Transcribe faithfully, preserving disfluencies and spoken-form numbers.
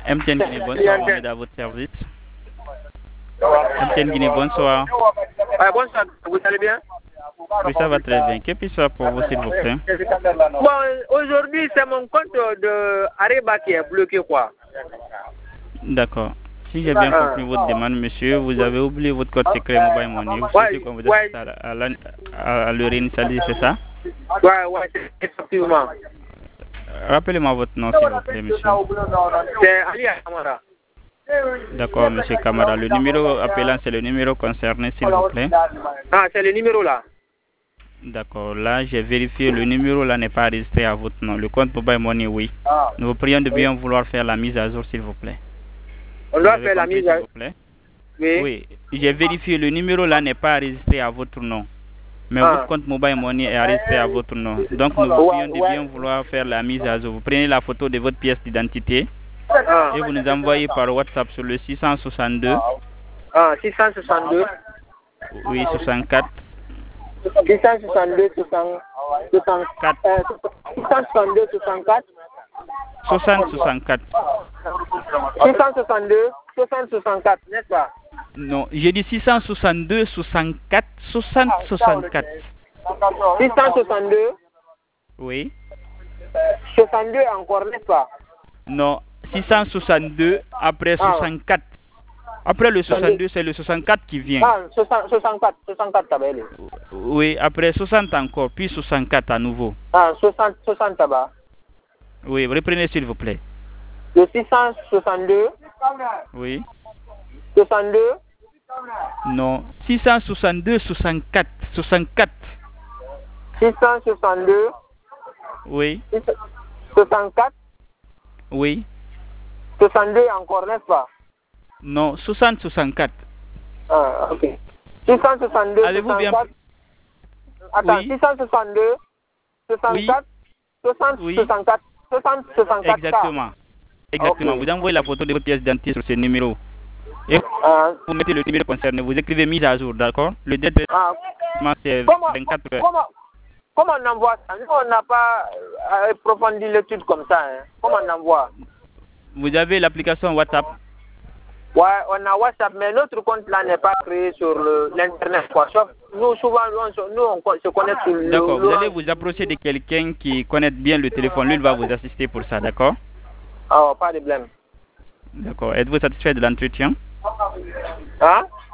M T N Guinée, bonsoir, on est à votre service. M T N Guinée, bonsoir. Ouais, bonsoir, vous allez bien? Oui, ça va très bien. Que puis-je faire pour vous, s'il vous plaît? Bon, aujourd'hui, c'est mon compte de Ariba qui est bloqué, quoi. D'accord. Si j'ai bien compris votre demande, monsieur, vous avez oublié votre code secret Mobile Money. Vous souhaitez qu'on vous assiste à, à, à, à le réinstaller, c'est ça? Ouais, ouais, effectivement. Rappelez-moi votre nom, s'il vous plaît, monsieur. C'est Ali Kamara. D'accord, monsieur Kamara. Le numéro appelant, c'est le numéro concerné, s'il vous plaît. Ah, c'est le numéro là. D'accord. Là, j'ai vérifié. Le numéro là n'est pas enregistré à votre nom. Le compte Mobile Money, oui. Nous vous prions de bien vouloir faire la mise à jour, s'il vous plaît. On doit faire la mise à jour. Oui. Oui. J'ai vérifié. Le numéro là n'est pas enregistré à votre nom. Mais ah. votre compte Mobile Money est enregistré à votre nom. Donc, nous vous prions de bien vouloir faire la mise à jour. Vous prenez la photo de votre pièce d'identité et vous nous envoyez par WhatsApp sur le six cent soixante-deux. Ah, six cent soixante-deux. Oui, soixante-quatre. six cent soixante-deux, soixante-quatre. Euh, six cent soixante-deux, soixante-quatre. soixante, soixante-quatre. six cent soixante-deux, soixante, soixante-quatre, n'est-ce pas? Non, j'ai dit six cent soixante-deux, soixante-quatre, soixante, soixante-quatre. six cent soixante-deux. Oui. soixante-deux encore, n'est-ce pas? Non, six cent soixante-deux après ah. soixante-quatre. Après le soixante-deux, c'est le soixante-quatre qui vient. Ah, soixante-quatre, soixante-quatre, tabac. Oui, après soixante encore, puis soixante-quatre à nouveau. Ah, soixante, soixante tabac. Oui, reprenez s'il vous plaît. Le six cent soixante-deux. Oui. soixante-deux. Non, six cent soixante-deux, soixante-quatre. soixante-quatre. six cent soixante-deux. Oui. soixante-quatre. Oui. soixante-deux encore, n'est-ce pas? Non, soixante, soixante-quatre. Ah, ok. six cent soixante-deux, avez-vous bien... Attends, oui. six cent soixante-deux, soixante-quatre, oui. soixante, oui. soixante-quatre, soixante, soixante-quatre. Exactement. Exactement. Okay. Vous envoyez la photo de votre pièce d'identité sur ce numéro. Et ah. vous mettez le numéro concerné. Vous écrivez mise à jour, d'accord? Le délai ah. c'est vingt-quatre heures. Comment, comment on envoie ça? Nous, on n'a pas approfondi l'étude comme ça. Hein. Comment on envoie? Vous avez l'application WhatsApp? Ouais, on a WhatsApp, mais notre compte là n'est pas créé sur l'internet. Nous, souvent, on, nous, on se connecte sur le. D'accord, vous allez vous approcher de quelqu'un qui connaît bien le téléphone. Lui, il va vous assister pour ça, d'accord? Ah, oh, pas de problème. D'accord. Êtes-vous satisfait de l'entretien? Hein?